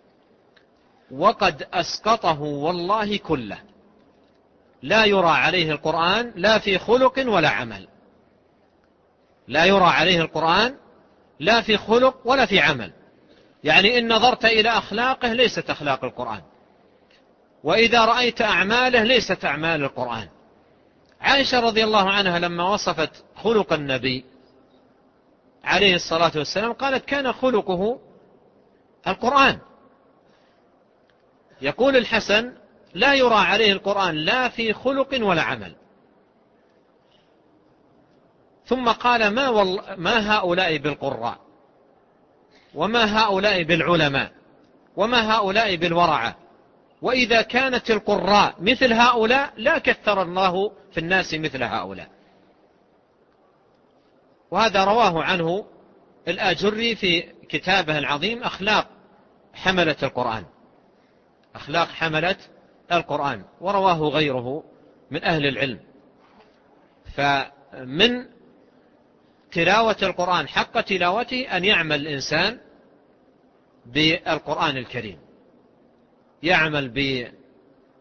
وقد أسقطه والله كله، لا يرى عليه القرآن لا في خلق ولا عمل. لا يرى عليه القرآن لا في خلق ولا في عمل، يعني إن نظرت إلى أخلاقه ليست أخلاق القرآن، وإذا رأيت أعماله ليست أعمال القرآن. عائشة رضي الله عنها لما وصفت خلق النبي عليه الصلاة والسلام قالت: كان خلقه القرآن. يقول الحسن: لا يرى عليه القرآن لا في خلق ولا عمل. ثم قال: ما هؤلاء بالقراء، وما هؤلاء بالعلماء، وما هؤلاء بالورعة، وإذا كانت القراء مثل هؤلاء لا كثر الله في الناس مثل هؤلاء. وهذا رواه عنه الآجري في كتابه العظيم أخلاق حملة القرآن، أخلاق حملة القرآن، ورواه غيره من أهل العلم. فمن تلاوة القرآن حق تلاوته أن يعمل الإنسان بالقرآن الكريم، يعمل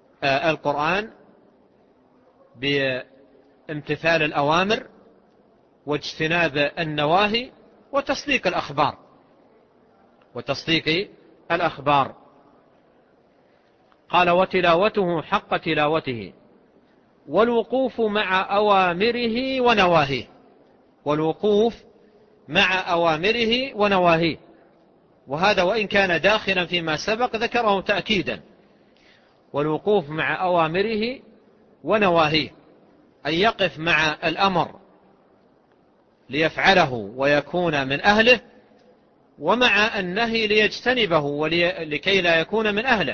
بالقرآن بامتثال الأوامر واجتناب النواهي وتصديق الأخبار. قال وتلاوته حق تلاوته والوقوف مع أوامره ونواهيه. والوقوف مع أوامره ونواهيه، وهذا وإن كان داخلا فيما سبق ذكره تأكيدا. والوقوف مع أوامره ونواهيه أن يقف مع الأمر ليفعله ويكون من أهله، ومع النهي ليجتنبه لكي لا يكون من أهله،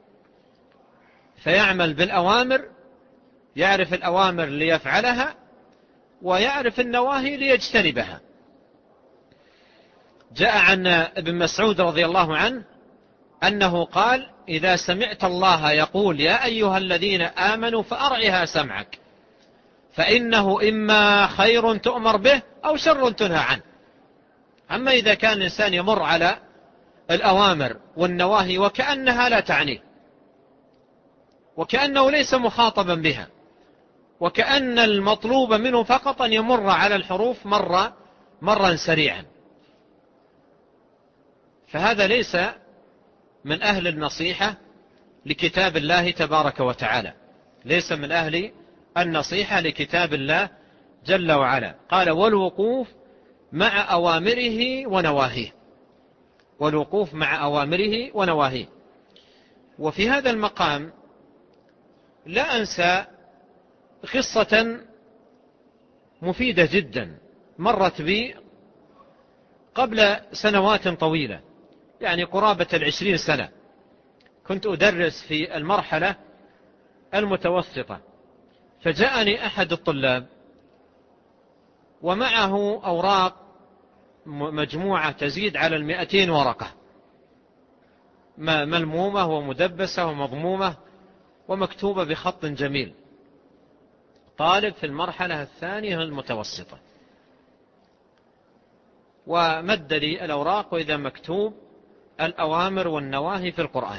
فيعمل بالأوامر، يعرف الأوامر ليفعلها ويعرف النواهي ليجتنبها. جاء عن ابن مسعود رضي الله عنه أنه قال إذا سمعت الله يقول يا أيها الذين آمنوا فأرعها سمعك فإنه إما خير تؤمر به أو شر تنهى عنه. أما إذا كان الإنسان يمر على الأوامر والنواهي وكأنها لا تعنيه، وكأنه ليس مخاطبا بها، وكأن المطلوب منه فقط أن يمر على الحروف مرا سريعا، فهذا ليس من أهل النصيحة لكتاب الله تبارك وتعالى، ليس من أهل النصيحة لكتاب الله جل وعلا. قال والوقوف مع أوامره ونواهيه. والوقوف مع أوامره ونواهيه. وفي هذا المقام لا أنسى قصة مفيدة جدا مرت بي قبل سنوات طويلة، يعني قرابة 20 سنة. كنت أدرس في المرحلة المتوسطة، فجاءني أحد الطلاب ومعه أوراق مجموعة تزيد على 200 ورقة ملمومة ومدبسة ومضمومة ومكتوبة بخط جميل، طالب في المرحلة الثانية المتوسطة. ومد لي الأوراق وإذا مكتوب الأوامر والنواهي في القرآن،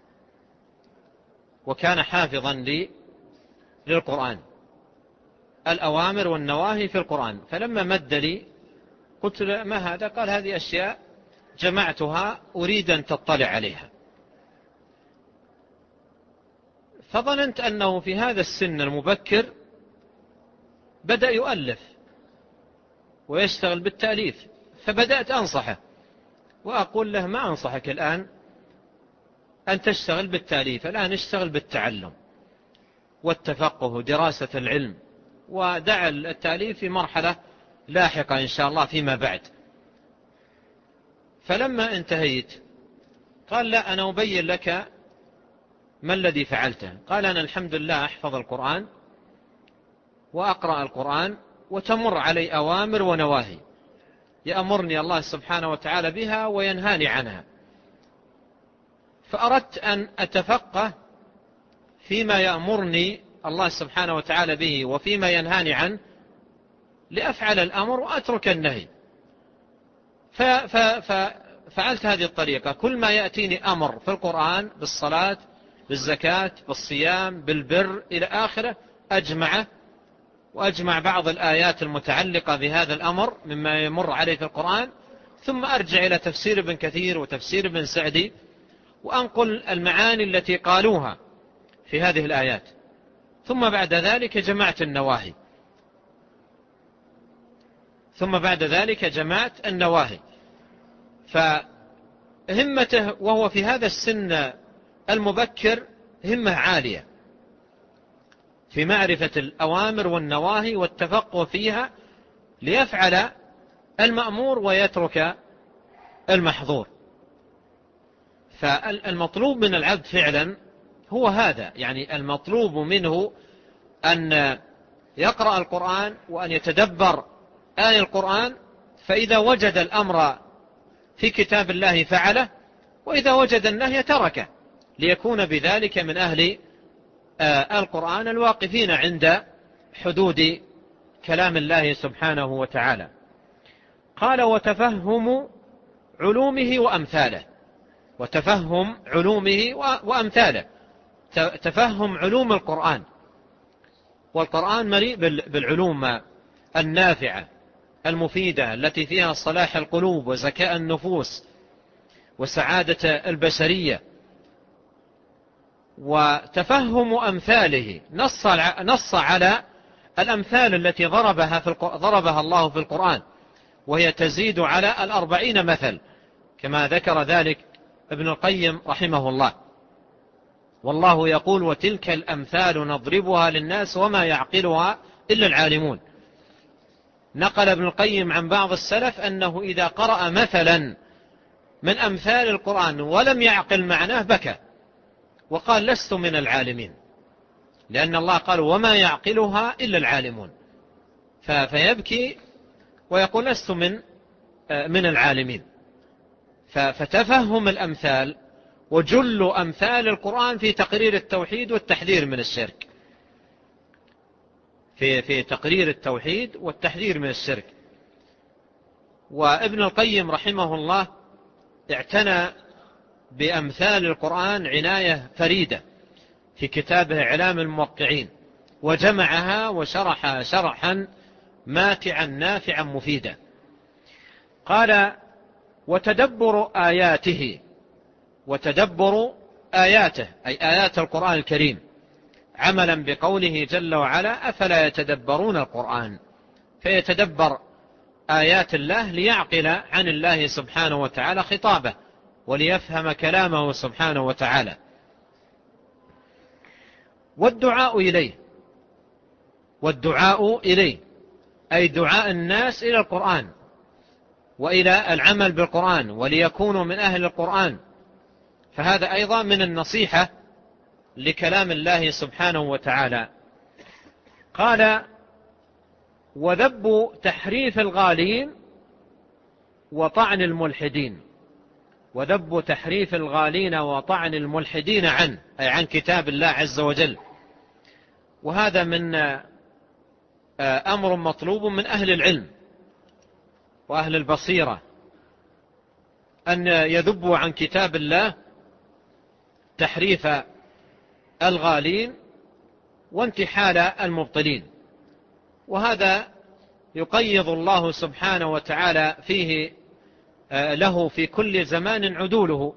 وكان حافظا للقرآن، الأوامر والنواهي في القرآن. فلما مد لي قلت له ما هذا؟ قال هذه أشياء جمعتها أريد أن تطلع عليها. فظننت أنه في هذا السن المبكر بدأ يؤلف ويشتغل بالتأليف، فبدأت أنصحه وأقول له ما أنصحك الآن أن تشتغل بالتأليف، الآن اشتغل بالتعلم والتفقه ودراسة العلم، ودع التأليف في مرحلة لاحقة إن شاء الله فيما بعد. فلما انتهيت قال لا أنا أبين لك ما الذي فعلته. قال أنا الحمد لله أحفظ القرآن وأقرأ القرآن وتمر علي أوامر ونواهي يأمرني الله سبحانه وتعالى بها وينهاني عنها، فأردت أن أتفقه فيما يأمرني الله سبحانه وتعالى به وفيما ينهاني عنه لأفعل الأمر وأترك النهي. ففعلت هذه الطريقة، كل ما يأتيني أمر في القرآن بالصلاة بالزكاة بالصيام بالبر إلى آخره أجمعه، وأجمع بعض الآيات المتعلقة بهذا الأمر مما يمر عليه في القرآن، ثم أرجع إلى تفسير ابن كثير وتفسير ابن سعدي وأنقل المعاني التي قالوها في هذه الآيات، ثم بعد ذلك جمعت النواهي. فهمته وهو في هذا السن المبكر همة عالية في معرفة الأوامر والنواهي والتفقه فيها ليفعل المأمور ويترك المحظور. فالمطلوب من العبد فعلا هو هذا، يعني المطلوب منه أن يقرأ القرآن وأن يتدبر آية القرآن، فإذا وجد الأمر في كتاب الله فعله، وإذا وجد النهي تركه، ليكون بذلك من أهل القرآن الواقفين عند حدود كلام الله سبحانه وتعالى. قال وتفهم علومه وأمثاله. وتفهم علومه وأمثاله، تفهم علوم القرآن، والقرآن مليء بالعلوم النافعة المفيدة التي فيها صلاح القلوب وزكاء النفوس وسعادة البشرية، وتفهم أمثاله. نص على الأمثال التي ضربها الله في القرآن، وهي تزيد على 40 مثل كما ذكر ذلك ابن القيم رحمه الله. والله يقول: وتلك الأمثال نضربها للناس وما يعقلها إلا العالمون. نقل ابن القيم عن بعض السلف أنه إذا قرأ مثلا من أمثال القرآن ولم يعقل معناه بكى وقال: لست من العالمين، لأن الله قال: وما يعقلها إلا العالمون، فيبكي ويقول: لست من العالمين. فتفهم الأمثال وجل أمثال القرآن في تقرير التوحيد والتحذير من الشرك، في تقرير التوحيد والتحذير من الشرك. وابن القيم رحمه الله اعتنى بأمثال القرآن عناية فريدة في كتابه إعلام الموقعين، وجمعها وشرحها شرحا ماتعا نافعا مفيدا. قال: وتدبر آياته أي آيات القرآن الكريم، عملا بقوله جل وعلا: أفلا يتدبرون القرآن، فيتدبر آيات الله ليعقل عن الله سبحانه وتعالى خطابه وليفهم كلامه سبحانه وتعالى. والدعاء إليه أي دعاء الناس إلى القرآن وإلى العمل بالقرآن وليكونوا من أهل القرآن، فهذا أيضا من النصيحة لكلام الله سبحانه وتعالى. قال: وذب تحريف الغالين وطعن الملحدين. وذب تحريف الغالين وطعن الملحدين عنه أي عن كتاب الله عز وجل. وهذا من أمر مطلوب من أهل العلم وأهل البصيرة، أن يذبوا عن كتاب الله تحريف الغالين وانتحال المبطلين. وهذا يقيض الله سبحانه وتعالى فيه له في كل زمان عدوله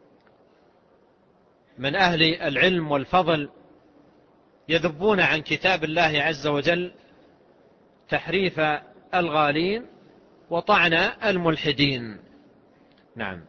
من أهل العلم والفضل، يذبون عن كتاب الله عز وجل تحريف الغالين وطعن الملحدين. نعم.